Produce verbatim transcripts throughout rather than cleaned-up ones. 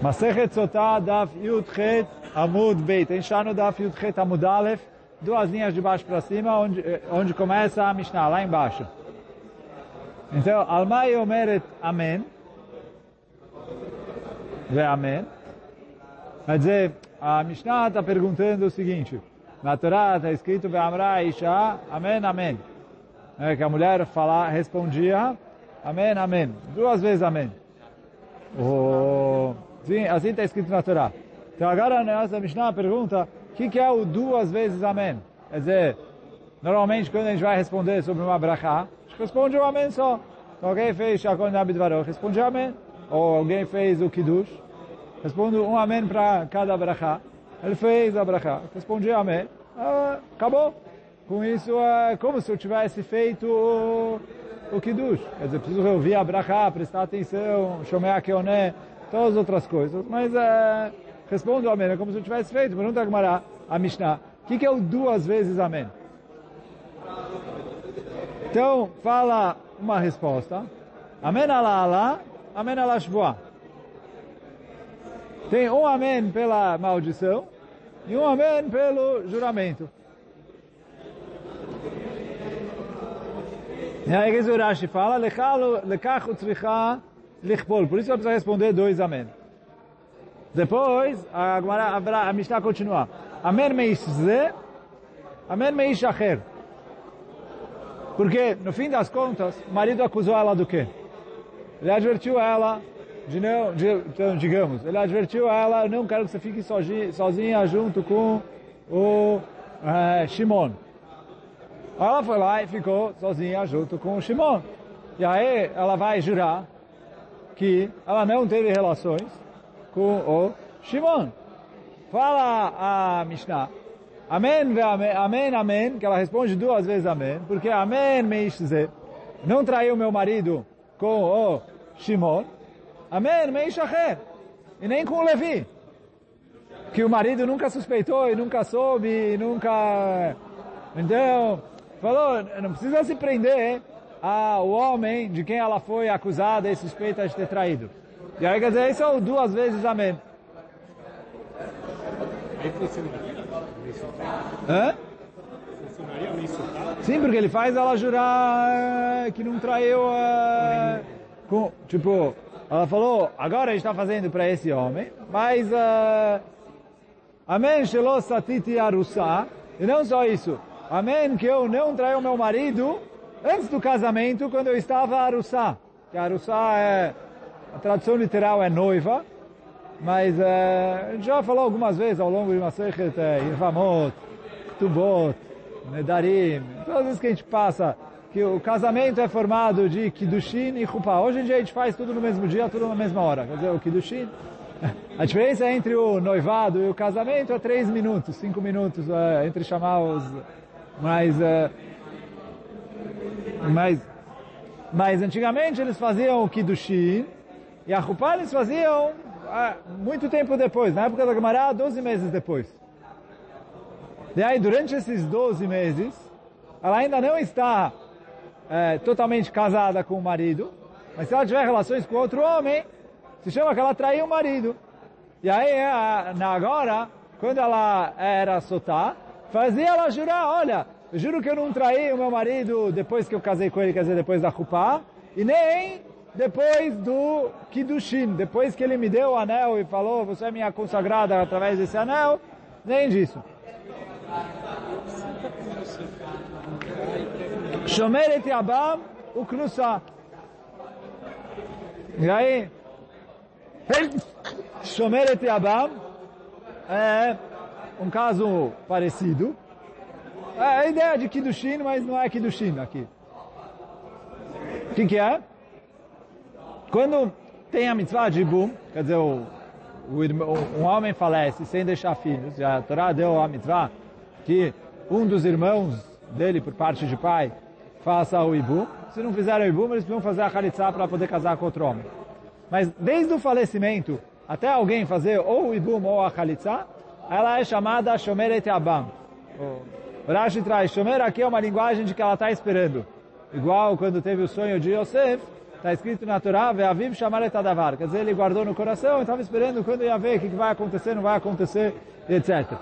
Masechet Sotah, Daf Yud-Chet, Amud Beit. A gente está no Daf Yud-Chet, Amud Aleph, duas linhas de baixo para cima, onde, onde começa a Mishnah, lá embaixo. Então, Almai Omeret Amen. Ve Amen. Quer dizer, a Mishnah está perguntando o seguinte. Na Torá está escrito Ve Amra Isha, Amen, Amen. É que a mulher fala, respondia Amen, Amen. Duas vezes Amen. Oh, sim, assim está escrito na Torá. Então agora a Mishnah pergunta o que, que é o duas vezes Amém. Quer dizer, normalmente quando a gente vai responder sobre uma brachá, a gente responde um Amém só. Então alguém fez Shakon Nabidvarot, responde Amém. Ou alguém fez o Kiddush, responde um Amém para cada brachá. Ele fez a brachá, responde Amém. Ah, acabou. Com isso é como se eu tivesse feito o, o Kiddush. Quer dizer, preciso ouvir a brachá, prestar atenção, Shomea Keoné, todas as outras coisas. Mas é, respondo Amém, é como se eu tivesse feito. Pergunta a Gemara, a Mishnah, o que, que é o duas vezes Amém? Então, fala uma resposta. Amém ala ala, Amém ala shvoah. Tem um Amém pela maldição e um Amém pelo juramento. E aí o Rashi fala, lekach utzricha lichpol. Por isso eu preciso responder dois Amém. Depois, a, a, a Mishnah continua. Amém meish ze, Amém meish acher. Porque, no fim das contas, o marido acusou ela do quê? Ele advertiu ela, de não, de, então, digamos, ele advertiu ela, eu não quero que você fique sozinha, sozinha junto com o uh, Shimon. Ela foi lá e ficou sozinha junto com o Shimon. E aí ela vai jurar que ela não teve relações com o Shimon. Fala a Mishnah. Amém, amém, amém, amém, que ela responde duas vezes amém, porque amém meish ze, não traiu meu marido com o Shimon, amém meish acher, e nem com o Levi, que o marido nunca suspeitou e nunca soube, e nunca... Então, falou, não precisa se prender ao homem de quem ela foi acusada e suspeita de ter traído. E aí, quer dizer, isso é duas vezes amém. Hã? Funcionaria meio soltado? Sim, porque ele faz ela jurar que não traiu... Uh, com, tipo, ela falou, agora a gente está fazendo para esse homem, mas... Uh, amém, shelo satiti arusa. E não só isso. Amém, que eu não traí o meu marido antes do casamento, quando eu estava arusa. Que arusa é... A tradução literal é noiva. Mas é, a gente já falou algumas vezes ao longo de uma Masechet Yevamot, Ketubot, Nedarim, todas as vezes que a gente passa, que o casamento é formado de Kiddushin e Chupá. Hoje em dia a gente faz tudo no mesmo dia, tudo na mesma hora. Quer dizer, o Kiddushin, a diferença entre o noivado e o casamento é três minutos, cinco minutos, é, entre chamar os... Mas, é, mas, mas antigamente eles faziam o Kiddushin e a Chupá eles faziam Ah, muito tempo depois, na época da Gemara, doze meses depois. E aí, durante esses doze meses, ela ainda não está é, totalmente casada com o marido, mas se ela tiver relações com outro homem, se chama que ela traiu o marido. E aí, a, na agora, quando ela era sotá, fazia ela jurar, olha, eu juro que eu não traí o meu marido depois que eu casei com ele, quer dizer, depois da Chupá, e nem... depois do Kiddushin, depois que ele me deu o anel e falou, você é minha consagrada através desse anel, nem disso. Shomeret Yabam Uknusa. E aí, Shomeret Yabam é um caso parecido. É a ideia de Kiddushin, mas não é Kiddushin aqui. O que que é? Quando tem a mitzvah de Ibum, quer dizer, o, o, um homem falece sem deixar filhos, e a Torá deu a mitzvah que um dos irmãos dele, por parte de pai, faça o Ibum. Se não fizeram o Ibum, eles precisam fazer a Khalitsa para poder casar com outro homem. Mas desde o falecimento até alguém fazer ou o Ibum ou a Khalitsa, ela é chamada Shomeret Abam. O Rashi traz, Shomer aqui é uma linguagem de que ela está esperando. Igual quando teve o sonho de Yosef, está escrito na Torá, Ve'aviv shamar et hadavar. Quer dizer, ele guardou no coração e estava esperando quando ia ver o que vai acontecer, não vai acontecer, etcétera.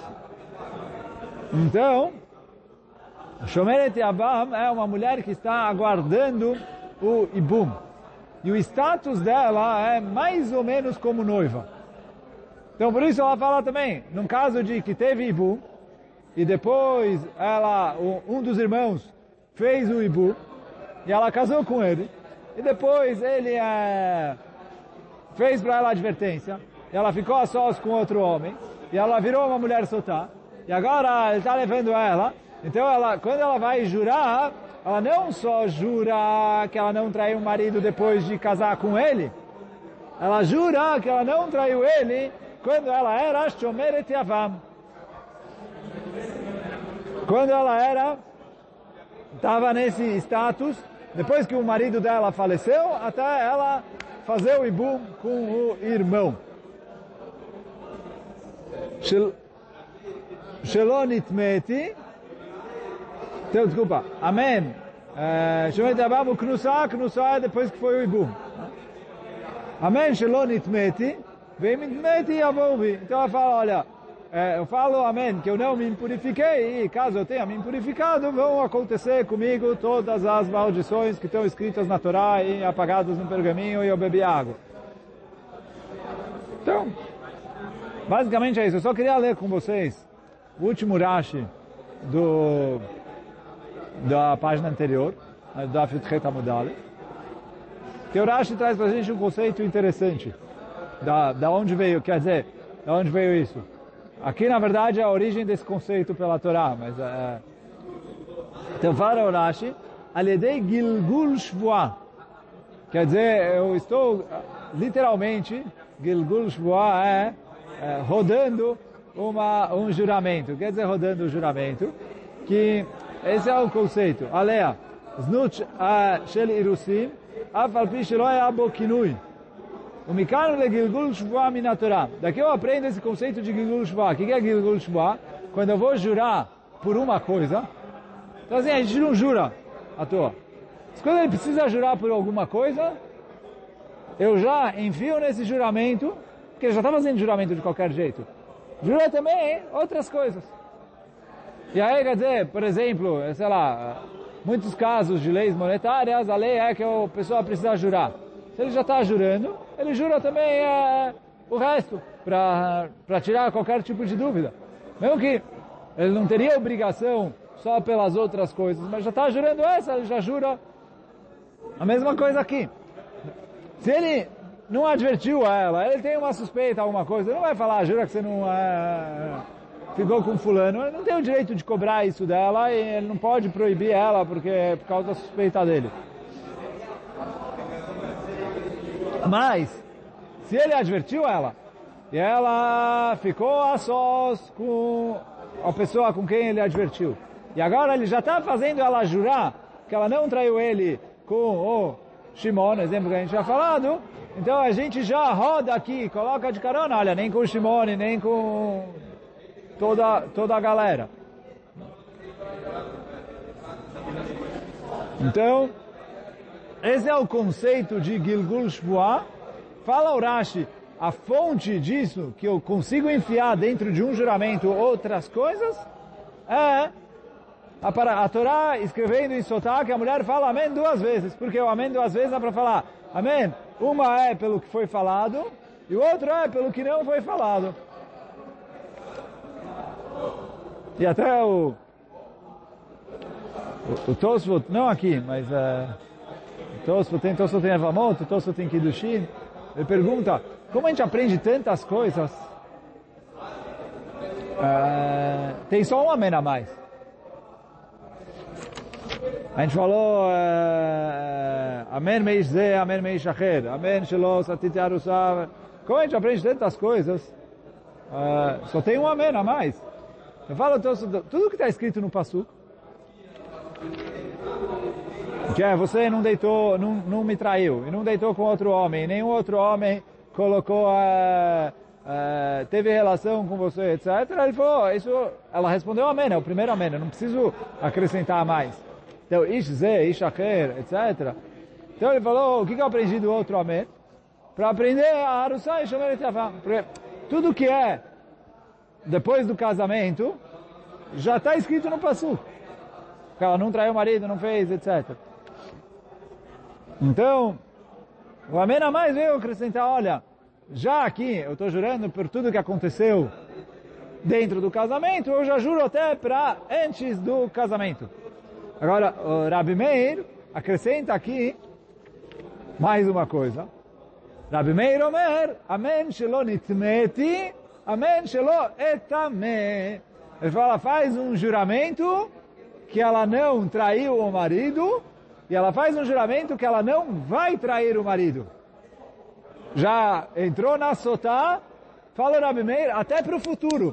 Então, Shomeret Yavam é uma mulher que está aguardando o Ibum. E o status dela é mais ou menos como noiva. Então, por isso ela fala também, num caso de que teve Ibum, e depois ela, um dos irmãos fez o Ibum, e ela casou com ele, e depois ele é, fez para ela advertência, e ela ficou a sós com outro homem, e ela virou uma mulher soltar, e agora ele está levando ela, então ela, quando ela vai jurar, ela não só jura que ela não traiu o marido depois de casar com ele, ela jura que ela não traiu ele quando ela era Shomeret Yavam. Quando ela era, estava nesse status, depois que o marido dela faleceu, até ela fazer o Ibum com o irmão. Shelonit meti. Então, desculpa. Amém. Shomeret Yavam, o Knussah, Knussah é depois que foi o Ibum. Amém. Shelonit meti. Vem meti yavovi. Então ela fala, olha, eu falo amém, que eu não me impurifiquei, e caso eu tenha me impurificado, vão acontecer comigo todas as maldições que estão escritas na Torá e apagadas no pergaminho, e eu bebi água. Então, basicamente é isso. Eu só queria ler com vocês o último Rashi do, da página anterior, da Fitchet Amudale, que o Rashi traz para a gente um conceito interessante. Da, da onde veio, quer dizer, da onde veio isso? Aqui, na verdade, é a origem desse conceito pela Torá, mas é... Então, fala o Rashi, Aledei Gilgul Shvuah. Quer dizer, eu estou, literalmente, Gilgul Shvuah é, é rodando uma, um juramento. Quer dizer, rodando um juramento, que esse é o conceito. Alea, Znut Shel Irusim, Afal Pi Shelo Yabo Kinui. O Mikano de Gilgul Shvuah Minatorá. Daqui eu aprendo esse conceito de Gilgul Shvuah. O que é Gilgul Shvuah? Quando eu vou jurar por uma coisa, então assim, a gente não jura à toa. Mas quando ele precisa jurar por alguma coisa, eu já enfio nesse juramento, porque ele já está fazendo juramento de qualquer jeito. Jura também outras coisas. E aí, quer dizer, por exemplo, sei lá, muitos casos de leis monetárias, a lei é que a pessoa precisa jurar. Se ele já está jurando, ele jura também é, o resto, para tirar qualquer tipo de dúvida. Mesmo que ele não teria obrigação só pelas outras coisas, mas já está jurando essa, ele já jura a mesma coisa aqui. Se ele não advertiu a ela, ele tem uma suspeita, alguma coisa, ele não vai falar, jura que você não é, ficou com fulano, ele não tem o direito de cobrar isso dela, e ele não pode proibir ela porque é por causa da suspeita dele. Mas, se ele advertiu ela, e ela ficou a sós com a pessoa com quem ele advertiu, e agora ele já está fazendo ela jurar que ela não traiu ele com o Shimon, exemplo que a gente já falado, então a gente já roda aqui, coloca de carona, olha, nem com o Shimon, nem com toda, toda a galera. Então, esse é o conceito de Gilgul Shvuah. Fala o Rashi, a fonte disso, que eu consigo enfiar dentro de um juramento outras coisas, é a, a Torá escrevendo em Sotá que a mulher fala amém duas vezes. Porque o amém duas vezes é para falar amém. Uma é pelo que foi falado e o outro é pelo que não foi falado. E até o o, o Tosfot, não aqui, mas uh, o Tosfot tem, Tosfot tem Evamot, o Tosfot tem Kiddushin. Ele pergunta, como a gente aprende tantas coisas? Uh, tem só um amém a mais. A gente falou amém meish ze, amém meish acher, amém shelo satiti arusav. Como a gente aprende tantas coisas, uh, só tem um amém a mais. Eu falo tudo que está escrito no Pasuk, que é, você não deitou, não, não me traiu, e não deitou com outro homem, nenhum outro homem colocou, uh, uh, teve relação com você, etcétera. Ele falou, isso, ela respondeu amém, é o primeiro amém, eu não preciso acrescentar mais. Então, ish ze, ish acher, etcétera. Então ele falou, o que, que eu aprendi do outro amém? Para aprender a Arusá e Shomer et Yavá. Porque tudo que é depois do casamento, já está escrito no Passuco. Que ela não traiu o marido, não fez, etcétera. Então, o amém a mais veio acrescentar, olha, já aqui eu estou jurando por tudo que aconteceu dentro do casamento, eu já juro até para antes do casamento. Agora, o Rabi Meir acrescenta aqui mais uma coisa. Rabi Meir Omer, amen shelo nitmeti, amen shelo etame. Ele fala, faz um juramento que ela não traiu o marido, e ela faz um juramento que ela não vai trair o marido. Já entrou na sotá, fala o Rabi Meir, até para o futuro.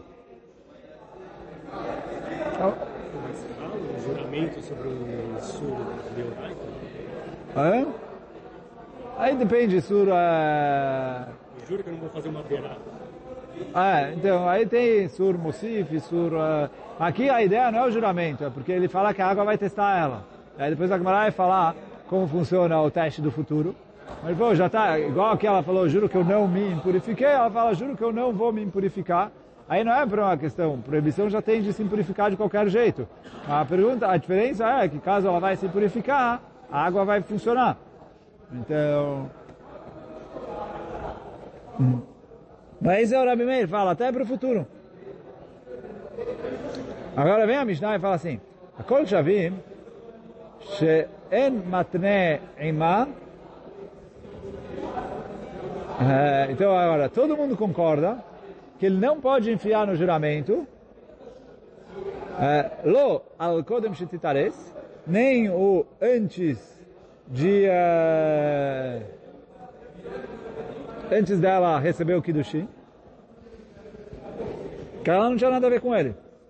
Mas fala um juramento sobre o sur deoraita? Hã? Aí depende, sur... É... Juro que eu não vou fazer uma beirada. É, então, aí tem sur musif, sur... Uh... Aqui a ideia não é o juramento, é porque ele fala que a água vai testar ela. Aí depois a Gemara vai falar como funciona o teste do futuro. Mas, pô, já tá, igual que ela falou, juro que eu não me impurifiquei, ela fala, juro que eu não vou me impurificar. Aí não é para uma questão, proibição já tem de se impurificar de qualquer jeito. A pergunta, a diferença é que caso ela vai se purificar, a água vai funcionar. Então... Mas é o Rabi Meir, fala, até para o futuro. Agora vem a Mishnah e fala assim, Akol Shavim, she'en matne ima. Então agora, todo mundo concorda que ele não pode enfiar no juramento lo al kodem shetitares, nem o antes de uh, antes dela receber o Kiddushim, que ela não tinha nada a ver com ele.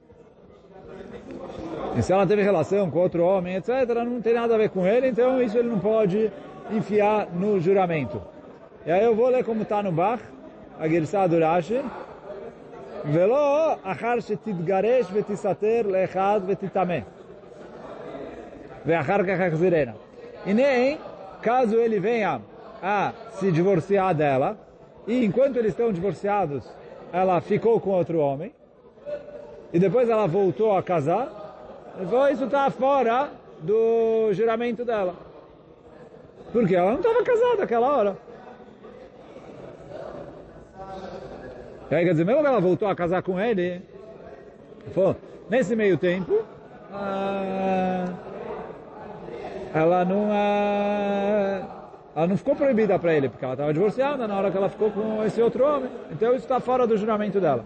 E se ela teve relação com outro homem, etcétera, não tem nada a ver com ele, então isso ele não pode enfiar no juramento. E aí eu vou ler como está no Bach, a Girsá do Rashi. Velo achar shetitgaresh vetisater leechad vetitameh. Veachar kach achzirena. E nem, caso ele venha a se divorciar dela, e enquanto eles estão divorciados, ela ficou com outro homem, e depois ela voltou a casar, então isso está fora do juramento dela. Porque ela não estava casada naquela hora. E aí, quer dizer, mesmo que ela voltou a casar com ele, pô, nesse meio tempo, ah, ela não, ah, ela não ficou proibida para ele, porque ela estava divorciada na hora que ela ficou com esse outro homem. Então isso está fora do juramento dela.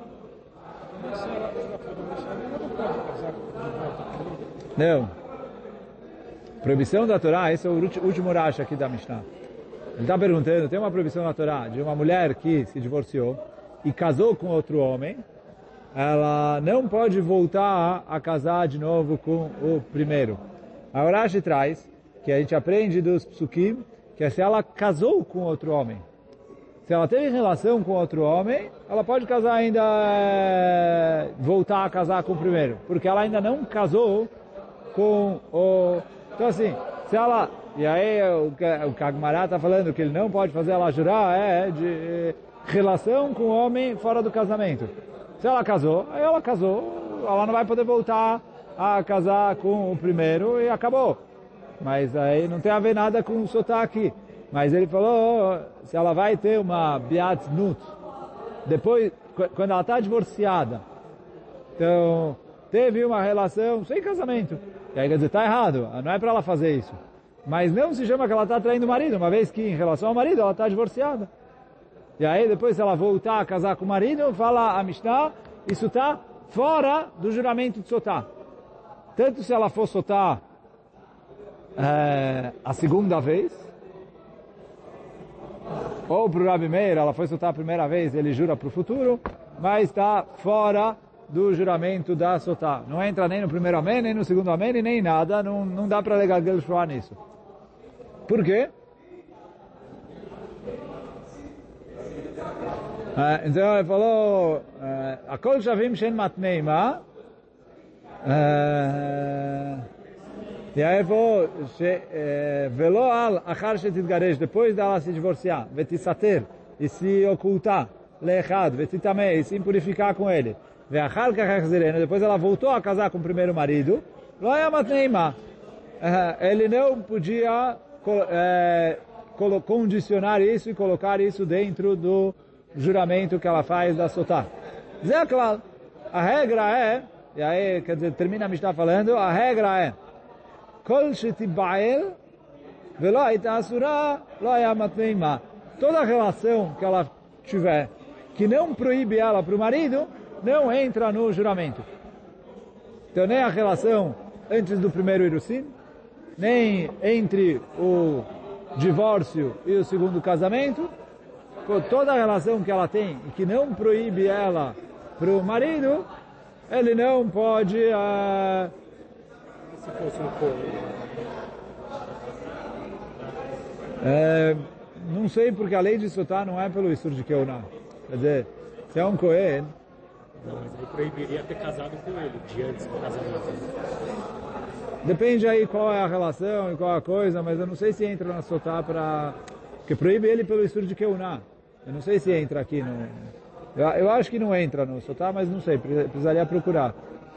Não. Proibição da Torá, esse é o último racha aqui da Mishnah. Ele está perguntando, tem uma proibição da Torá de uma mulher que se divorciou e casou com outro homem, ela não pode voltar a casar de novo com o primeiro. A Urashi traz, que a gente aprende dos psukim, que é se ela casou com outro homem. Se ela teve relação com outro homem, ela pode casar ainda, é, voltar a casar com o primeiro, porque ela ainda não casou com o... Então assim, se ela... E aí o que a Gemara está falando que ele não pode fazer ela jurar é de relação com o homem fora do casamento. Se ela casou, aí ela casou, ela não vai poder voltar a casar com o primeiro e acabou. Mas aí não tem a ver nada com o sotaque. Mas ele falou, se ela vai ter uma biat nut, depois, quando ela está divorciada, então teve uma relação sem casamento. E aí quer dizer, está errado, não é para ela fazer isso. Mas não se chama que ela está traindo o marido, uma vez que em relação ao marido ela está divorciada. E aí depois se ela voltar a casar com o marido, fala a Mishnah, isso está fora do juramento de Sotá. Tanto se ela for Sotá é, a segunda vez, ou para o Rabi Meir, ela foi Sotá a primeira vez, ele jura para o futuro, mas está fora do juramento da Sotá. Não entra nem no primeiro amém, nem no segundo amém, nem nada, não, não dá para alegar Gelshua nisso. Por quê? Uh, então ele falou, Akol Shavim Shen Matneima, E aí vou, velo al achar shetitgaresh, depois dela se divorciar, vetisater, e se ocultar, lechad, vetitamei, e se impurificar com ele, veachar kachachzereno, depois ela voltou a casar com o primeiro marido, lo yamat neima, ele não podia é, condicionar isso e colocar isso dentro do juramento que ela faz da sotá. Zé claro, a regra é, e aí, quer dizer, termina a Mishnah falando, a regra é, Kol shetibael, velo aita asura, lo yamat neima. Toda relação que ela tiver, que não proíbe ela para o marido, não entra no juramento. Então nem a relação antes do primeiro Irusim, nem entre o divórcio e o segundo casamento, toda a relação que ela tem e que não proíbe ela para o marido, ele não pode... Uh, Se fosse um Cohen. É, não sei porque a lei de Sotá não é pelo Isur de Keuná. Quer dizer, se é um Cohen... Não, mas ele proibiria ter casado com ele, de antes do casamento. Depende aí qual é a relação e qual é a coisa, mas eu não sei se entra na Sotá para... Porque proíbe ele pelo Isur de Keuná. Eu não sei se entra aqui no... Eu, eu acho que não entra no Sotá, mas não sei, precisaria procurar.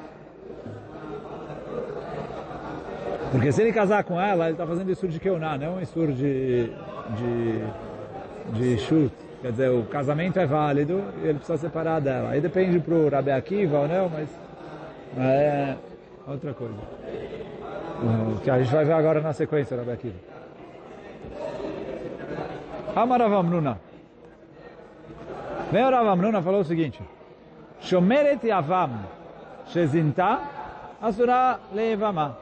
Porque se ele casar com ela, ele está fazendo Isur de Keuná, não Isur de, de, de Shut. Quer dizer, o casamento é válido e ele precisa separar dela. Aí depende para o Rabi Akiva ou não, mas é outra coisa. Que a gente vai ver agora na sequência, Rabi Akiva. Amar Rav Amnuna. Vem o Rav Amnuna falou o seguinte: Shomeret Yavam Shezinta Asura Leivama.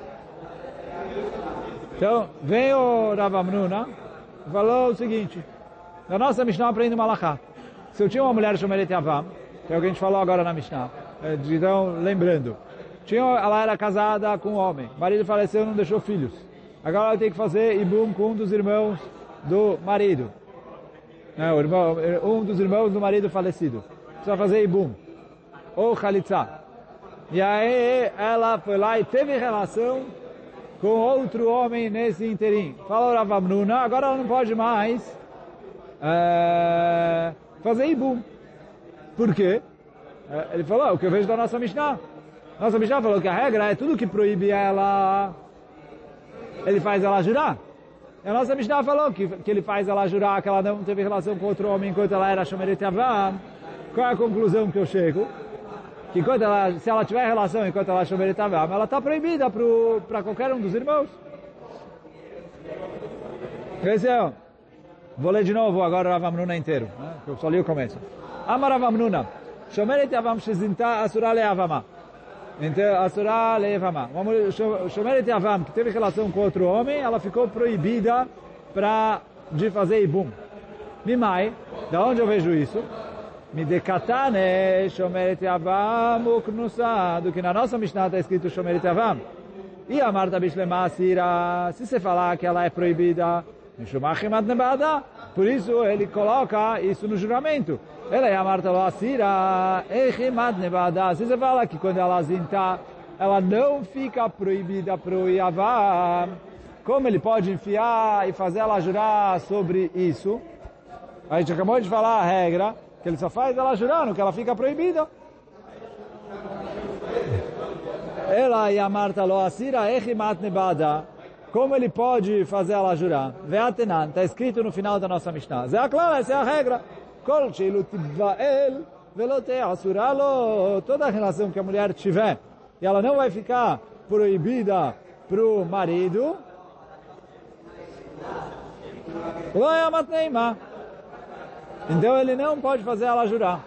Então, vem o Rav Amnuna e falou o seguinte: na nossa Mishnah aprende uma halakha. Se eu tinha uma mulher Shomeret Yavam, que é o que a gente falou agora na Mishnah, então, lembrando, tinha, ela era casada com um homem, o marido faleceu e não deixou filhos. Agora ela tem que fazer ibum com um dos irmãos do marido. Não, o irmão, um dos irmãos do marido falecido. Precisa fazer ibum. Ou chalitza. E aí ela foi lá e teve relação com outro homem nesse interim. Fala o Rav Amnuna, agora ela não pode mais é, fazer ibum. Por quê? Ele falou, o que eu vejo da nossa Mishnah. Nossa Mishnah falou que a regra é tudo que proíbe ela, ele faz ela jurar. E a nossa Mishnah falou que, que ele faz ela jurar que ela não teve relação com outro homem enquanto ela era Shomeret Yavam. Qual é a conclusão que eu chego? Que enquanto ela, se ela tiver relação enquanto ela é Shomeret Yavam, ela está proibida para qualquer um dos irmãos. Esse é, vou ler de novo agora o Rav Amnuna inteiro, né? Que eu só li o começo. Amar Rav Amnuna, Shomeret Yavam shezinta asura le'avama. Então, asura le'avama. Shomeret Yavam, que teve relação com outro homem, ela ficou proibida pra, de fazer ibum. Mimai, da onde eu vejo isso? Midekatane Shomeret Yavam uknusa, do que na nossa Mishnah está escrito Shomeret Yavam. E a Marta Bishlema Asira, se você falar que ela é proibida, por isso ele coloca isso no juramento. Ela é a Marta Lo Asira, se você fala que quando ela zinta, ela não fica proibida pro Yavam, como ele pode enfiar e fazer ela jurar sobre isso? A gente acabou de falar a regra, que ele só faz ela jurar, no que ela fica proibida. Ela e a Marta Lo Asira, Echimat Nebada. Como ele pode fazer ela jurar? Ve'atenan, está escrito no final da nossa Mishnah. Zé a clara, essa é a regra. Kol sheilu tibvael, velote asuralo. Toda a relação que a mulher tiver, e ela não vai ficar proibida para o marido, lo yamat neima. Então ele não pode fazer ela jurar.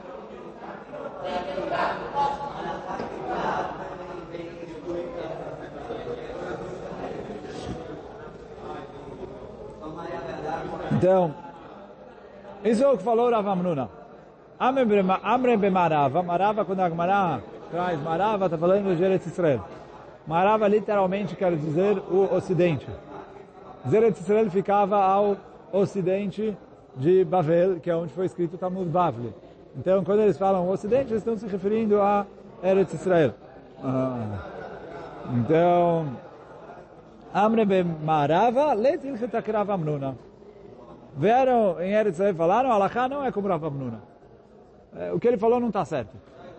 Então, isso é o que falou Rav Amnuna. Amre be Marava. Marava, quando a Gemara traz Marava, está falando de Eretz Israel. Marava literalmente quer dizer o ocidente. Eretz Israel ficava ao ocidente de Bavel, que é onde foi escrito o Talmud Bavli. Então, quando eles falam o ocidente, eles estão se referindo a Eretz Israel. Ah. Então, Amre b'Marava, letilchet akrav Amnuna. Vieram em Eretz Israel e falaram, Alachá não é como Rav Amnuna. O que ele falou não está certo.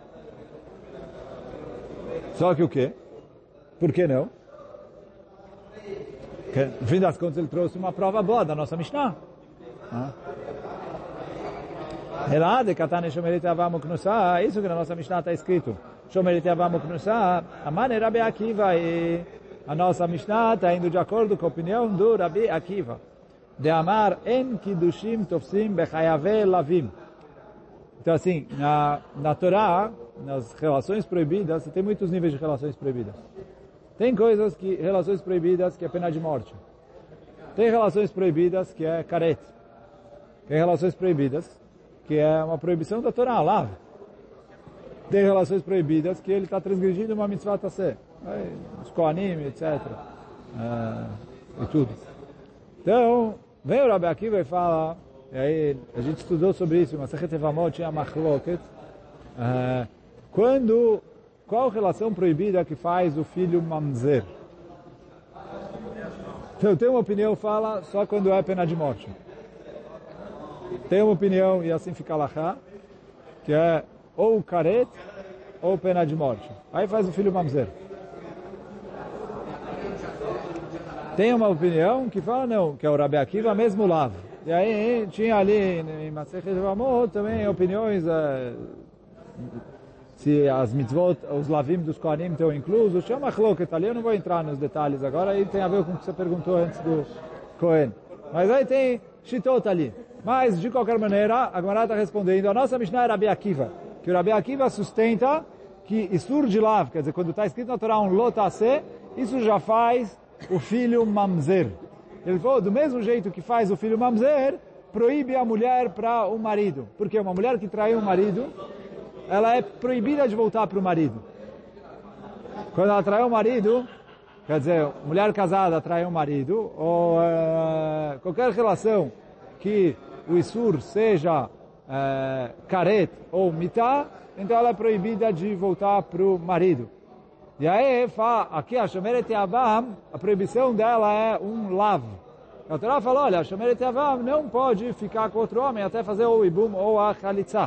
Só que o quê? Por que não? Porque, no fim das contas, ele trouxe uma prova boa da nossa Mishnah. Ela de Katane Shomerite Avam Uknusa, isso que na nossa Mishnah está escrito. Shomerite Avam Uknusa, Amane Rabi Akiva, e a nossa Mishnah está indo de acordo com a opinião do Rabi Akiva. De Amar En Kiddushim Tofsim Bechayave Lavim. Então assim, na, na Torá, nas relações proibidas, você tem muitos níveis de relações proibidas. Tem coisas que, relações proibidas que é pena de morte. Tem relações proibidas que é caret. Tem relações proibidas que é uma proibição da Torá, lá. Tem relações proibidas que ele está transgredindo uma mitzvah tassé. Os koanim, etcétera. É, e tudo. Então, vem o Rabi Akiva e fala, e aí a gente estudou sobre isso, mas Masechet Evamot tinha machloket, uh, quando, qual relação proibida que faz o filho mamzer? Então, tem uma opinião que fala só quando é pena de morte. Tem uma opinião, e assim fica Alachá, que é ou caret, ou pena de morte. Aí faz o filho mamzer. Tem uma opinião que fala não, que é o Rabi Akiva mesmo lava. E aí tinha ali em Masechet Evamot também opiniões, é, se as mitzvot, os lavim dos kohanim estão inclusos. Tinha uma chloket ali, eu não vou entrar nos detalhes agora, aí tem a ver com o que você perguntou antes do Cohen. Mas aí tem shitot ali. Mas, de qualquer maneira, a Gemara está respondendo, a nossa Mishnah é Rabi Akiva, que o Rabi Akiva sustenta que Isur de Lav, quer dizer, quando está escrito na Torá um lotase, isso já faz o filho mamzer. Ele falou, do mesmo jeito que faz o filho mamzer, proíbe a mulher para o marido. Porque uma mulher que traiu o marido, ela é proibida de voltar para o marido. Quando ela traiu o marido, quer dizer, mulher casada traiu o marido, ou uh, qualquer relação que o Isur seja uh, caret ou mitá, então ela é proibida de voltar para o marido. E aí, aqui a Shomeret Yavam, a proibição dela é um lav. A Torá falou, olha, a Shomeret Yavam não pode ficar com outro homem até fazer o ibum ou a chalitza.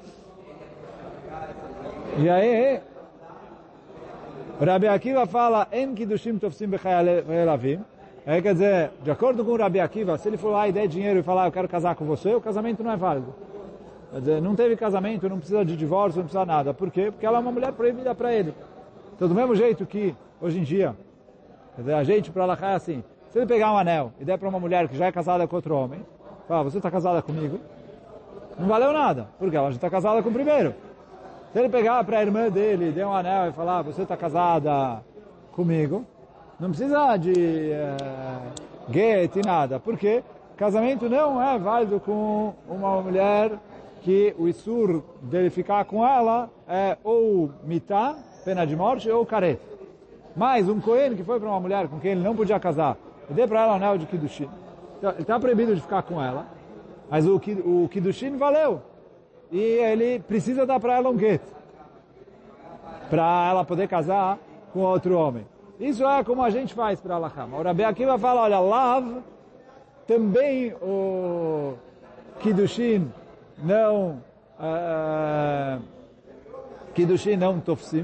E aí, Rabi Akiva fala, en kiddushim tofsim b'chayalavim. Aí quer dizer, de acordo com o Rabi Akiva, se ele for lá e der dinheiro e falar, eu quero casar com você, o casamento não é válido. Quer dizer, não teve casamento, não precisa de divórcio, não precisa nada. Por quê? Porque ela é uma mulher proibida para ele. Então, do mesmo jeito que, hoje em dia, quer dizer, a gente para Alachá é assim, se ele pegar um anel e der para uma mulher que já é casada com outro homem, fala, você está casada comigo? Não valeu nada, porque ela já está casada com o primeiro. Se ele pegar para a irmã dele e der um anel e falar, você está casada comigo, não precisa de uh, get e nada, porque casamento não é válido com uma mulher que o isur dele ficar com ela é ou mitá, pena de morte, ou caret. Mas um Cohen que foi para uma mulher com quem ele não podia casar, e deu para ela o anel de Kiddushin, então, ele está proibido de ficar com ela, mas o, o Kiddushin valeu. E ele precisa dar para ela um get, para ela poder casar com outro homem. Isso é como a gente faz para Alachá. O Rabi Akiva fala, olha, lav, também o Kiddushin não, uh, Kiddushin não tofsim.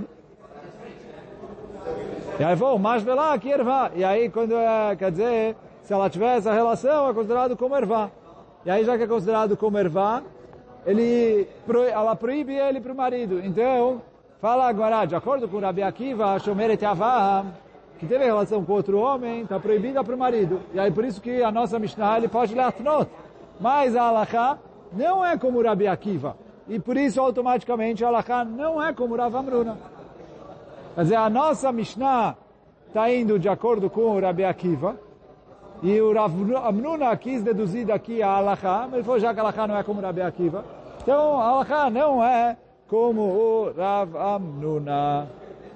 E aí falou, mas vê lá, que ervá. E aí, quando é, quer dizer, se ela tiver essa relação, é considerado como ervá. E aí, já que é considerado como ervá, ele, ela proíbe ele para o marido. Então, fala agora, de acordo com o Rabi Akiva, Shomeret Yavam, que teve relação com outro homem, está proibida para o marido. E aí, por isso que a nossa Mishnah, ele pode ler Atnot. Mas a Alachá não é como o Rabi Akiva. E por isso, automaticamente, a Alachá não é como o Rav Amnuna. Quer dizer, a nossa Mishnah está indo de acordo com o Rabi Akiva, e o Rav Amnuna quis deduzir daqui a Alachá, mas ele falou, já que a Alachá não é como o Rabi Akiva, então a Alachá não é como o Rav Amnuna.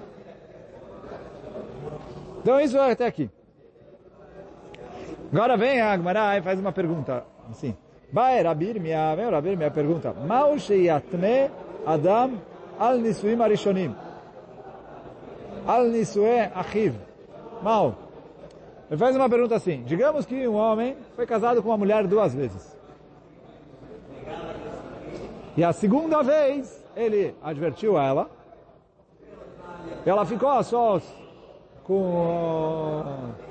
Então isso é até aqui. Agora vem a Gemara e faz uma pergunta, assim. Vai Rabir Mia, vem o Rabir Mia pergunta, Ma'u sheyatne Adam al nisuim arishonim. Al Nisue Achiv. Mal. Ele faz uma pergunta assim, digamos que um homem foi casado com uma mulher duas vezes. E a segunda vez, ele advertiu ela, e ela ficou a sós com,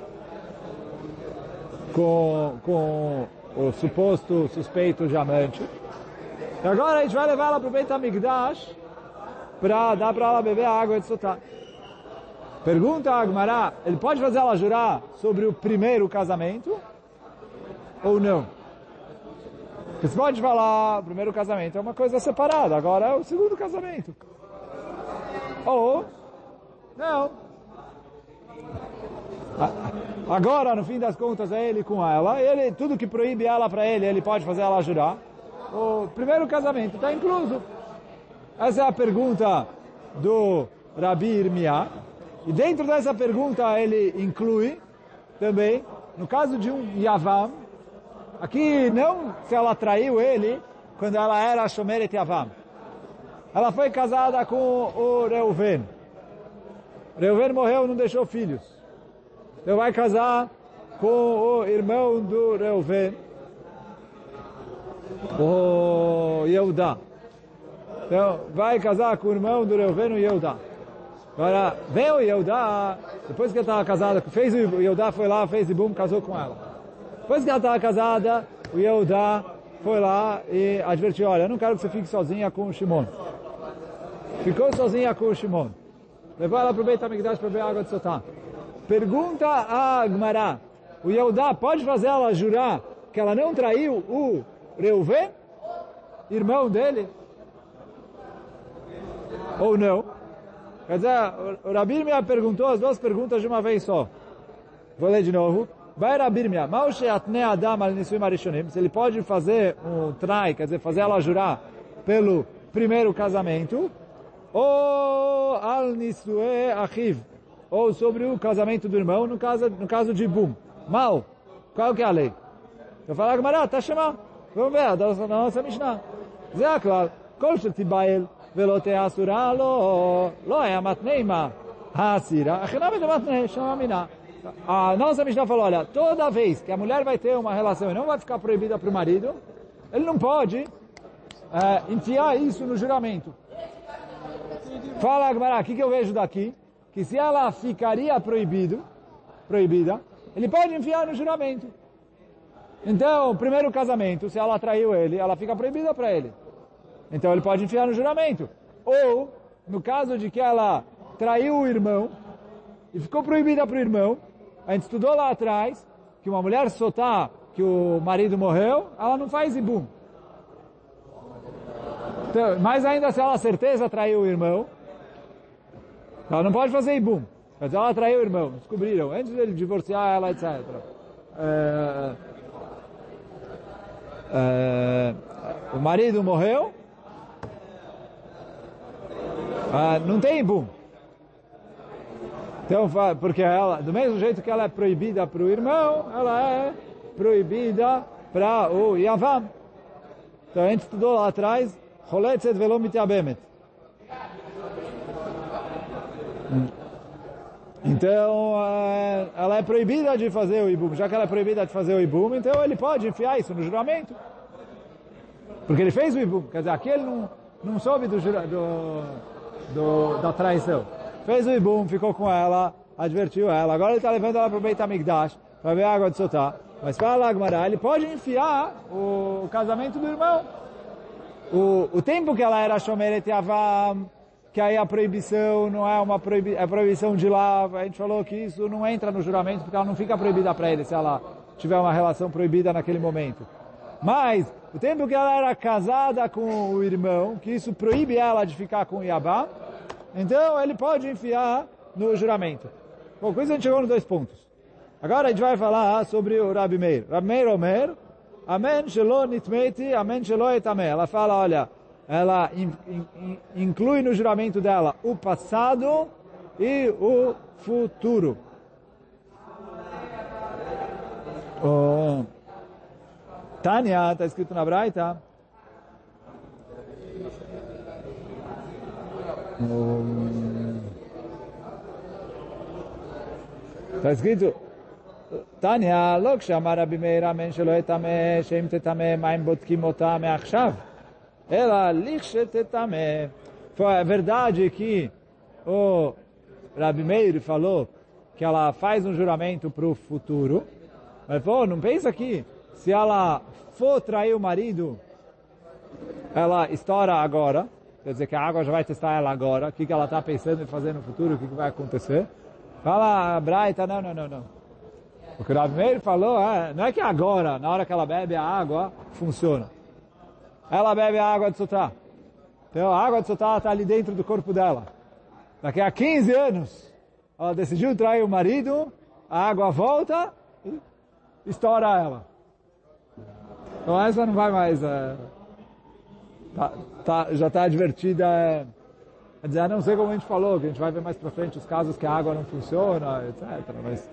com, com o suposto suspeito de amante. E agora a gente vai levar ela para o Beit HaMikdash para dar para ela beber a água de Sotá. Pergunta a Agmará, ele pode fazer ela jurar sobre o primeiro casamento ou não? Porque você pode falar, o primeiro casamento é uma coisa separada, agora é o segundo casamento. Ou, não. Agora, no fim das contas, é ele com ela, ele, tudo que proíbe ela para ele, ele pode fazer ela jurar. O primeiro casamento está incluso. Essa é a pergunta do Rabi Irmiyah. E dentro dessa pergunta ele inclui também, no caso de um Yavam, aqui não se ela traiu ele quando ela era Shomeret Yavam. Ela foi casada com o Reuven. Reuven morreu e não deixou filhos. Então vai casar com o irmão do Reuven, o Yehudá. Então vai casar com o irmão do Reuven, o Yehudá. Agora, vem o Yehudá, depois que ela estava casada, fez o Yehudá, foi lá, fez Ibum, casou com ela. Depois que ela estava casada, o Yehudá foi lá e advertiu, olha, eu não quero que você fique sozinha com o Shimon. Ficou sozinha com o Shimon. Levou ela para o Beit HaMikdash para beber água de Sotá. Pergunta a Gmará, o Yehudá pode fazer ela jurar que ela não traiu o Reuven, irmão dele? Ou não? Quer dizer, o Rabi Irmiyah perguntou as duas perguntas de uma vez só. Vou ler de novo. Vai Rabi Irmiyah, se ele pode fazer um trai, quer dizer, fazer ela jurar pelo primeiro casamento, ou al nisue achiv, ou sobre o casamento do irmão, no caso, no caso de Ibum. Mal, qual que é a lei? Eu falo, Agmará, tá chamando. Vamos ver, da nossa Mishnah. Zé, claro, kol shetibael, velote asura lo, lo é a matneima, hasira, achiname de matnei, chamamina. A nossa Mishnah falou, olha, toda vez que a mulher vai ter uma relação e não vai ficar proibida para o marido, ele não pode é, enfiar isso no juramento. Fala, Agmará, o que, que eu vejo daqui? Que se ela ficaria proibido, proibida, ele pode enfiar no juramento. Então, o primeiro casamento, se ela traiu ele, ela fica proibida para ele. Então, ele pode enfiar no juramento. Ou, no caso de que ela traiu o irmão, e ficou proibida para o irmão, a gente estudou lá atrás, que uma mulher soltar que o marido morreu, ela não faz ibum. Então, mas ainda se ela certeza traiu o irmão, ela não pode fazer ibum. Quer dizer, ela traiu o irmão, descobriram, antes dele divorciar ela, etcétera. É, é, o marido morreu, é, não tem ibum. Então, porque ela, do mesmo jeito que ela é proibida para o irmão, ela é proibida para o Yavam. Então, a gente estudou lá atrás, Choletzet velo mitabemet. Então, ela é proibida de fazer o Ibum. Já que ela é proibida de fazer o Ibum, então ele pode enfiar isso no juramento. Porque ele fez o Ibum. Quer dizer, aqui ele não, não soube do, do, do, da traição. Fez o Ibum, ficou com ela, advertiu ela. Agora ele está levando ela para o Beit HaMikdash, para ver a água de Sotá. Mas para lá, Agmará, ele pode enfiar o casamento do irmão. O, o tempo que ela era Shomeret Yavam, que aí a proibição não é uma proibi é proibição de lá, a gente falou que isso não entra no juramento, porque ela não fica proibida para ele se ela tiver uma relação proibida naquele momento. Mas, o tempo que ela era casada com o irmão, que isso proíbe ela de ficar com o Yabam, então ele pode enfiar no juramento. Bom, com isso a gente chegou nos dois pontos. Agora a gente vai falar sobre o Rabi Meir. Rabi Meir Omer, Amen shelo nitmeiti, amen shelo etameh. Ela fala, olha, ela in, in, inclui no juramento dela o passado e o futuro. Oh. Tânia, está escrito na Braita. Está escrito, Tanya, לא כשאמר רבי מאיר אמן שלא יטמא, שאם תטמא, מים בודקים אותה מעכשיו? אלא לכשתטמא. Foi a verdade que o Rabi Meir falou que ela faz um juramento para o futuro. Mas falou, não pensa que se ela for trair o marido, ela estoura agora. Quer dizer que a água já vai testar ela agora. O que, que ela está pensando em fazer no futuro, o que, que vai acontecer. Fala, Braita, não, não, não, não. O que o Rabi Meir falou, é, não é que agora, na hora que ela bebe a água, funciona. Ela bebe a água de Sotá. Então a água de Sotá está ali dentro do corpo dela. Daqui a quinze anos, ela decidiu trair o marido, a água volta e estoura ela. Então essa não vai mais... É, tá, tá, já está advertida... É, quer dizer, não sei como a gente falou, que a gente vai ver mais pra frente os casos que a água não funciona, etcétera. Mas...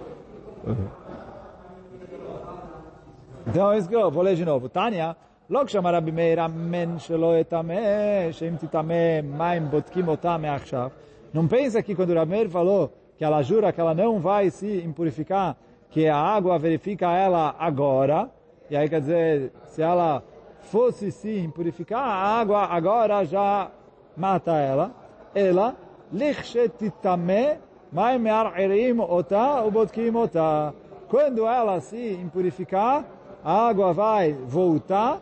Então é isso que eu vou ler de novo. Tânia, לא כשאמר רבי מאיר אמן שלא יטמא, שאם תטמא מים בודקים אותה מעכשיו. Não pensa que quando o Rabi Meir falou que ela jura que ela não vai se impurificar, que a água verifica ela agora, e aí quer dizer, se ela fosse se impurificar, a água agora já mata ela. Ela, לכשתטמא, מים מערערים אותה ובודקים אותה. Quando ela se impurificar, a água vai voltar,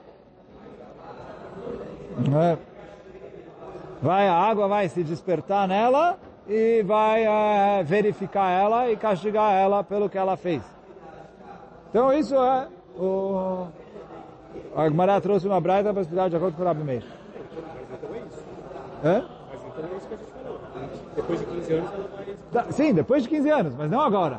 vai, a água vai se despertar nela e vai é, verificar ela e castigar ela pelo que ela fez. Então isso é o... A Gemara trouxe uma braita para explicar de acordo com o Rabi Meir. Mas então é isso. É? Mas então é isso que a gente falou. Depois de quinze anos ela vai... Sim, depois de quinze anos, mas não agora.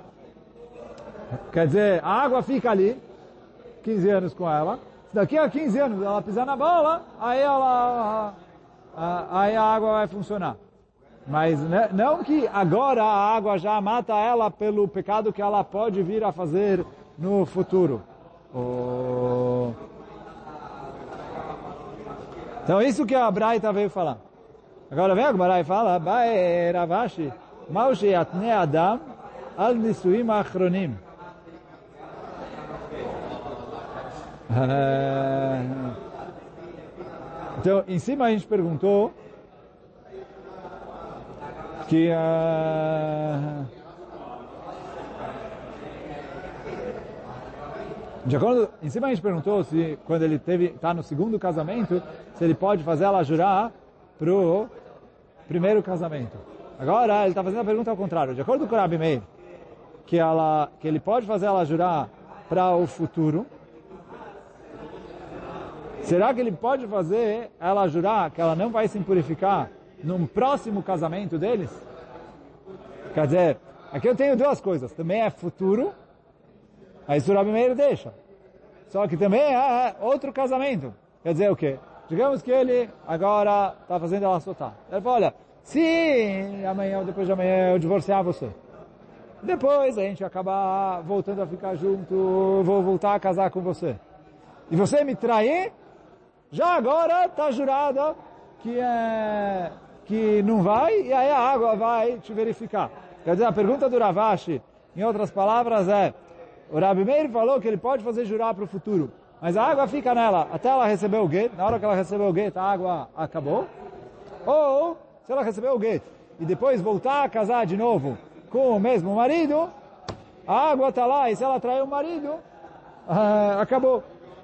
Quer dizer, a água fica ali, quinze anos com ela. Se daqui a quinze anos ela pisar na bola, aí ela, aí a água vai funcionar. Mas não que agora a água já mata ela pelo pecado que ela pode vir a fazer no futuro. Oh. Então isso que a Braita veio falar. Agora vem a Gemara e fala, Bae Ravashi, Maushi Yatne Adam al Nisuim Achronim. Então, em cima a gente perguntou que uh, de acordo, em cima a gente perguntou se quando ele teve está no segundo casamento, se ele pode fazer ela jurar pro primeiro casamento. Agora ele está fazendo a pergunta ao contrário. De acordo com o Rabi Meir, que ela que ele pode fazer ela jurar para o futuro. Será que ele pode fazer ela jurar que ela não vai se impurificar num próximo casamento deles? Quer dizer, aqui eu tenho duas coisas. Também é futuro, aí o Rabi Meir deixa. Só que também é outro casamento. Quer dizer o quê? Digamos que ele agora está fazendo ela soltar. Ele fala, olha, se amanhã ou depois de amanhã eu divorciar você, depois a gente acabar voltando a ficar junto, vou voltar a casar com você. E você me trair, já agora está jurado que, é, que não vai, e aí a água vai te verificar. Quer dizer, a pergunta do Ravashi, em outras palavras, é, o Rabi Meir falou que ele pode fazer jurar para o futuro, mas a água fica nela até ela receber o guet, na hora que ela recebeu o guet, a água acabou. Ou, se ela recebeu o guet e depois voltar a casar de novo com o mesmo marido, a água está lá, e se ela traiu o marido, ah, acabou.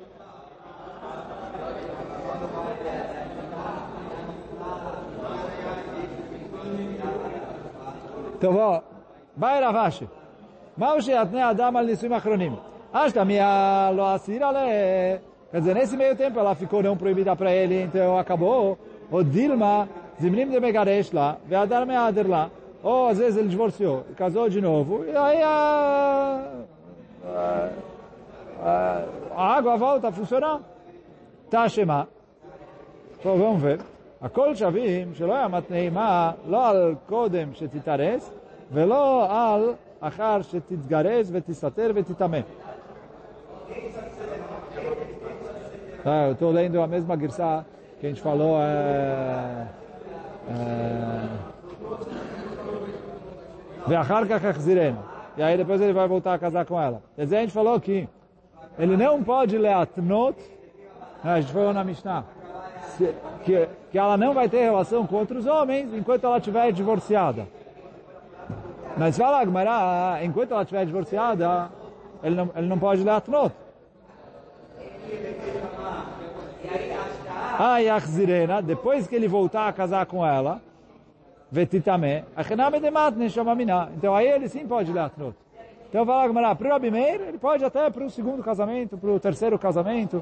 Então, ó, vai Ravashi. Maushi Atne Adam al Nisuim Achronim. Ashta mia lo asira le. Quer dizer, nesse meio tempo ela ficou não proibida para ele, então acabou. O Dilma, Zimrim de Megaresh lá, Veadar Meader lá. Ou às vezes ele divorciou, casou de novo, e aí a, a, a, a água volta a funcionar. Tá Shema. Então vamos ver. הכל שווים שלא היה מתנאימה לא על קודם שתתארס ולא על אחר שתתגרש ותסתתר ותתאמה. Eu estou lendo a mesma girsá que a gente falou ואחר כך החזירנו. e aí depois ele vai voltar a casar com ela. Quer dizer, a gente falou que ele não pode leatnot, né, a gente falou na Mishnah, se, que, que ela não vai ter relação com outros homens enquanto ela estiver divorciada. Mas fala, Gmará, enquanto ela estiver divorciada, ele não, ele não pode leatnot. Ah, Yachzirena, depois que ele voltar a casar com ela, Vetitame, Achename de Matne Shamamina. Então aí ele sim pode leatnot. Então fala, Gmará, para o Rabi Meir, ele pode até para o segundo casamento, para o terceiro casamento.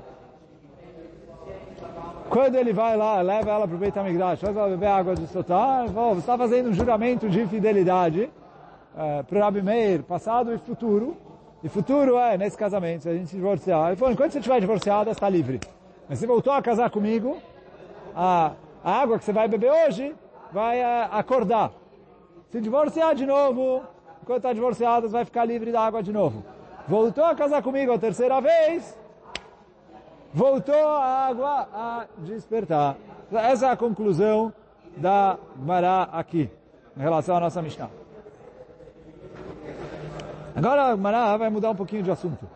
Quando ele vai lá, leva ela para o Beit HaMikdash, faz ela beber água de Sotá, você está fazendo um juramento de fidelidade é, para o Rabi Meir, passado e futuro. E futuro é, nesse casamento, se a gente se divorciar. Ele falou, enquanto você estiver divorciada, está livre. Mas se voltou a casar comigo, a, a água que você vai beber hoje vai a, acordar. Se divorciar de novo, enquanto está divorciada, você vai ficar livre da água de novo. Voltou a casar comigo a terceira vez, voltou a água a despertar. Essa é a conclusão da Gmará aqui, em relação à nossa Mishnah. Agora a Gmará vai mudar um pouquinho de assunto.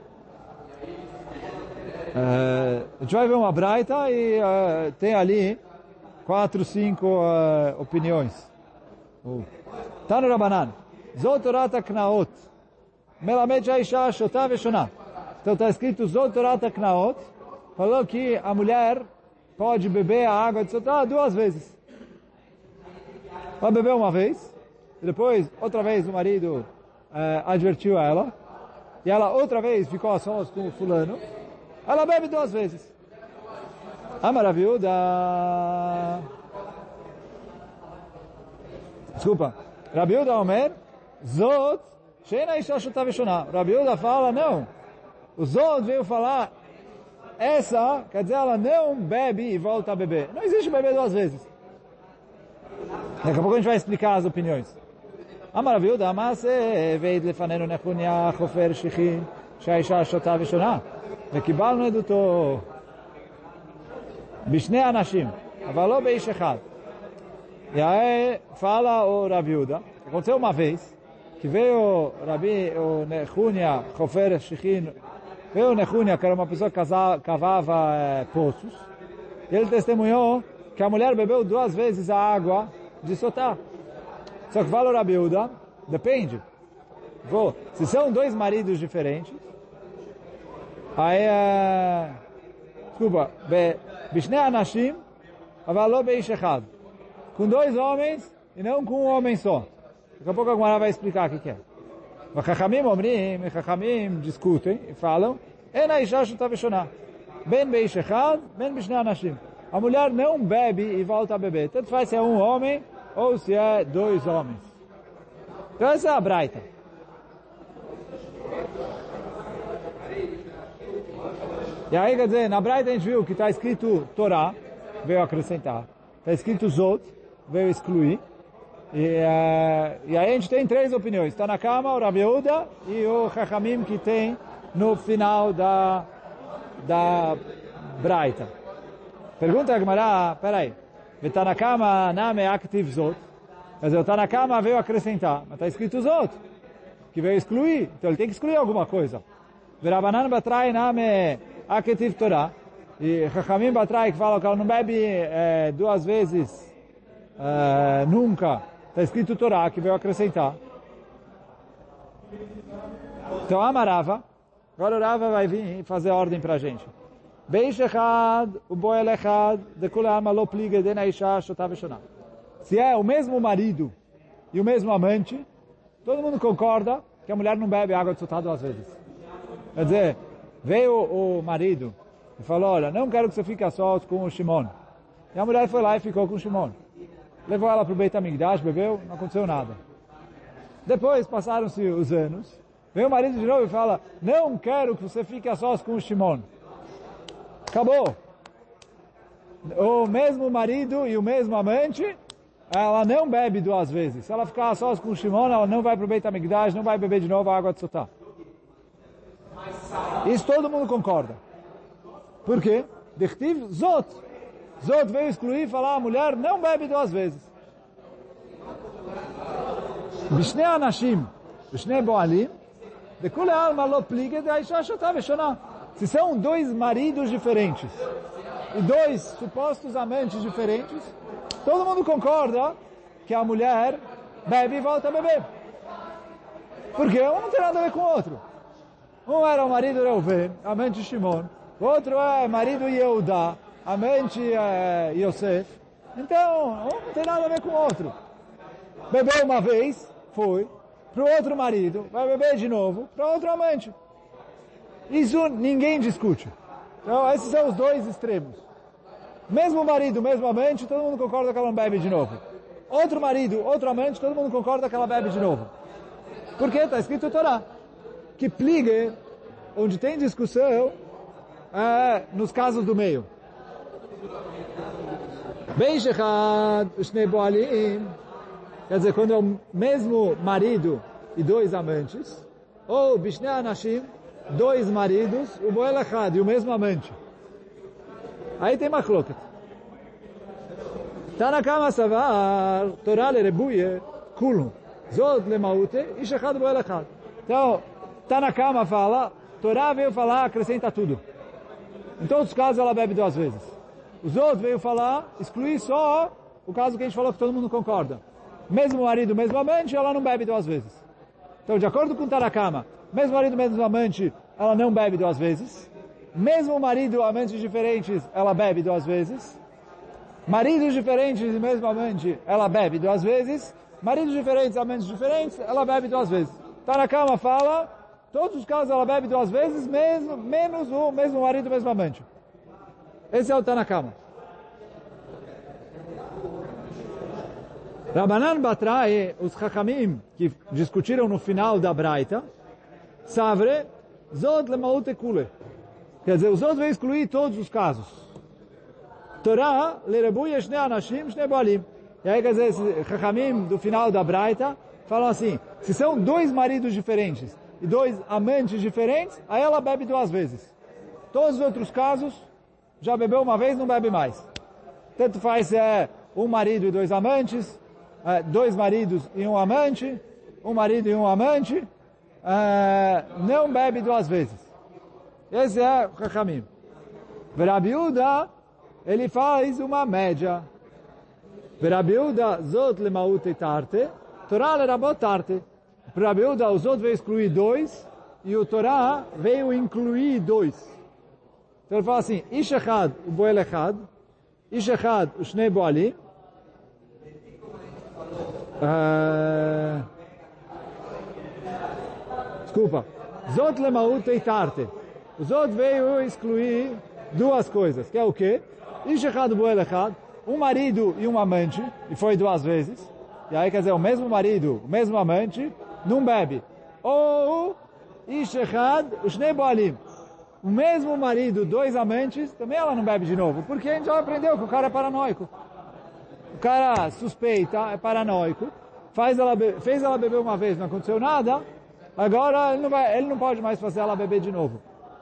Uh, a gente vai ver uma braita e uh, tem ali quatro, cinco uh, opiniões. Tano Rabanan. Zot Torat HaKnaot. Melamed Haisha Shotá Veshonah. Então está escrito Zot Torat HaKnaot. Falou que a mulher pode beber a água de Sotá duas vezes. Ela bebeu uma vez. E depois, outra vez, o marido uh, advertiu ela. E ela outra vez ficou a sós com o fulano. Ela bebe duas vezes. A maravilha. Desculpa. Rabiuda Omer, Zot, Sheina Isha Shotá Veshonah. Rabiuda fala, não. O Zot veio falar, essa, quer dizer, ela não bebe e volta a beber. Não existe beber duas vezes. Daqui a pouco a gente vai explicar as opiniões. A maravilha, mas veio lefaneno nechunia chofer shichin, Sheisha Shotá Veshonah. וקיבלנו עדותו בשני אנשים, אבל לא באיש אחד. E aí fala o Rabi Yehuda, aconteceu uma vez, que veio Rabi, o Nechunia, Chofer Shichin, veio o Nechunia, que era uma pessoa que cavava é, poços, e ele testemunhou que a mulher bebeu duas vezes a água de Sotá. Só que fala o Rabi Yehuda, depende. Vou, se são dois maridos diferentes, aí, é, desculpa, Bishnei Anashim, אבל לא באיש אחד. Com dois homens e não com um homem só. Daqui a pouco a Gemara vai explicar o que, que é. Os Chachamim omrim, os Chachamim discutem e falam, אין האישה שותא ושונה. בין באיש אחד, בין בשני אנשים. A mulher não bebe e volta a beber. Tanto faz se é um homem ou se é dois homens. Então essa é a braita. E aí, quer dizer, na braita a gente viu que está escrito Torá, veio acrescentar. Está escrito Zot, veio excluir. E, uh, e aí a gente tem três opiniões. Está na cama o Rabi Yehuda e o Chachamim que tem no final da, da braita. Pergunta a Gemara, peraí. Está na cama, name active Zot. Quer dizer, está na cama, veio acrescentar. Mas está escrito Zot, que veio excluir. Então ele tem que excluir alguma coisa. Verabanan batrai name active Torá. E Chachamim batrai que fala que ela não bebe é, duas vezes é, nunca. Está escrito Torá, que veio acrescentar. Então Amarava, agora o Rava vai vir fazer ordem para a gente. Beish echad, o boel echad, de kol alma lo pliga de naisha shotá veshonah. Se é o mesmo marido e o mesmo amante, todo mundo concorda que a mulher não bebe água de sotá duas vezes. Quer dizer, veio o marido e falou, olha, não quero que você fique a sós com o Shimon. E a mulher foi lá e ficou com o Shimon. Levou ela para o Beit HaMikdash, bebeu, não aconteceu nada. Depois passaram-se os anos, veio o marido de novo e fala, não quero que você fique a sós com o Shimon. Acabou. O mesmo marido e o mesmo amante, ela não bebe duas vezes. Se ela ficar a sós com o Shimon, ela não vai para o Beit HaMikdash, não vai beber de novo a água de sotá. Isso todo mundo concorda. Por quê? Dechtiv Zot. Zot veio excluir e falar, a mulher não bebe duas vezes. Bishnei Anashim. ושני בועלים, וכולי עלמא לא פליגי דאישה שותה ושונה. Se são dois maridos diferentes e dois supostos amantes diferentes, todo mundo concorda que a mulher bebe e volta a beber. Porque um não tem nada a ver com o outro. Um era o marido Reuven, amante de Shimon. O outro é marido Yehuda, amante é, Yosef. Então, um não tem nada a ver com o outro. Bebeu uma vez, foi, para o outro marido, vai beber de novo, para outro amante. Isso ninguém discute. Então, esses são os dois extremos. Mesmo marido, mesmo amante, todo mundo concorda que ela não bebe de novo. Outro marido, outro amante, todo mundo concorda que ela bebe de novo. Por quê? Está escrito no Torá. Que pligue, onde tem discussão, é, nos casos do meio. Bem shechad, shnei boalim. Quer dizer, quando é o mesmo marido e dois amantes, ou bishnei anashim, dois maridos, o boel echad, e o mesmo amante. Aí tem machloket. Tanakama savar, Torah le rebuye, kulhu. Zod le maute, ish echad boel echad. Então, Tanakama fala, Torá veio falar, acrescenta tudo. Em todos os casos ela bebe duas vezes. Os outros veio falar, excluir só o caso que a gente falou que todo mundo concorda. Mesmo marido, mesmo amante, ela não bebe duas vezes. Então, de acordo com Tanakama, mesmo marido, mesmo amante, ela não bebe duas vezes. Mesmo marido, amantes diferentes, ela bebe duas vezes. Maridos diferentes e mesmo amante, ela bebe duas vezes. Maridos diferentes, amantes diferentes, ela bebe duas vezes. Tanakama fala, todos os casos ela bebe duas vezes, mesmo, menos o mesmo marido, mesmo amante. Esse é o Tanakama. Rabanan Batrai, os Chachamim, que discutiram no final da Braita, Savre, Zod lemaute kule. Quer dizer, os outros vão excluir todos os casos. Torá, lerebuye shnei anashim, shnei boalim. E aí, quer dizer, esses Chachamim do final da Braita falam assim, se são dois maridos diferentes e dois amantes diferentes, aí ela bebe duas vezes. Todos os outros casos, já bebeu uma vez, não bebe mais. Tanto faz se é um marido e dois amantes, dois maridos e um amante, um marido e um amante, não bebe duas vezes. Esse é o Chachamim. Rabi Yehuda, ele faz uma média. Rabi Yehuda, zot lemaute tarte, Torá lerabot tarte. Para Rabi Yehuda, os outros veio excluir dois, e o Torá veio incluir dois. Então ele fala assim, ish echad, o boel echad, ish echad, o shnei boalim, uh, desculpa, zot lemaute tarte. Os outros veio excluir duas coisas, que é o quê? Ish echad, o boel echad, um marido e um amante, e foi duas vezes, e aí quer dizer, o mesmo marido, o mesmo amante, não bebe. Ou, ish echad, o shnei boalim. O mesmo marido, dois amantes, também ela não bebe de novo. Porque a gente já aprendeu que o cara é paranoico. O cara suspeita, é paranoico, faz ela be- fez ela beber uma vez, não aconteceu nada, agora ele não, vai, ele não pode mais fazer ela beber de novo.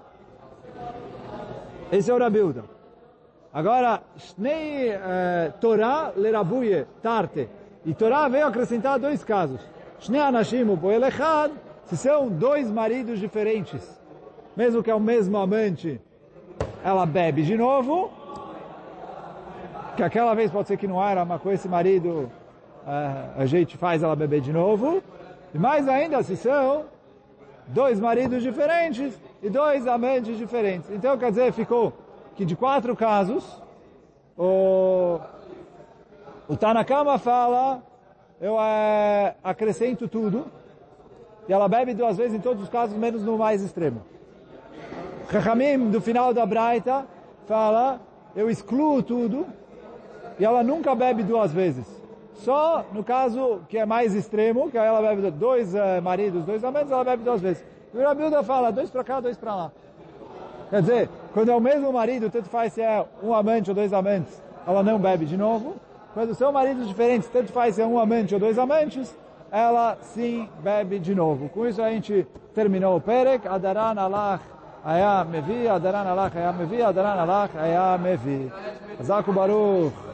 Esse é o Rabi Yehuda. Agora, Shnei uh, Torá lerabuye tarte. E Torá veio acrescentar dois casos. Shnei anashim o boel echad, se são dois maridos diferentes, mesmo que é o mesmo amante, ela bebe de novo, que aquela vez pode ser que não era, mas com esse marido uh, a gente faz ela beber de novo. E mais ainda, se são dois maridos diferentes e dois amantes diferentes. Então, quer dizer, ficou que de quatro casos, o, o Tanakama fala, eu é, acrescento tudo, e ela bebe duas vezes em todos os casos, menos no mais extremo. Chachamim, do final da Braita, fala, eu excluo tudo, e ela nunca bebe duas vezes. Só no caso que é mais extremo, que ela bebe dois uh, maridos, dois amantes, ela bebe duas vezes. E o Rabi Yehuda fala, dois para cá, dois para lá. Quer dizer, quando é o mesmo marido, tanto faz se é um amante ou dois amantes, ela não bebe de novo. Quando são maridos diferentes, tanto faz se é um amante ou dois amantes, ela sim bebe de novo. Com isso a gente terminou o Perek. Adaran alach היה מביא, הדרן הלך היה מביא, הדרן הלך היה מביא. חזק וברוך.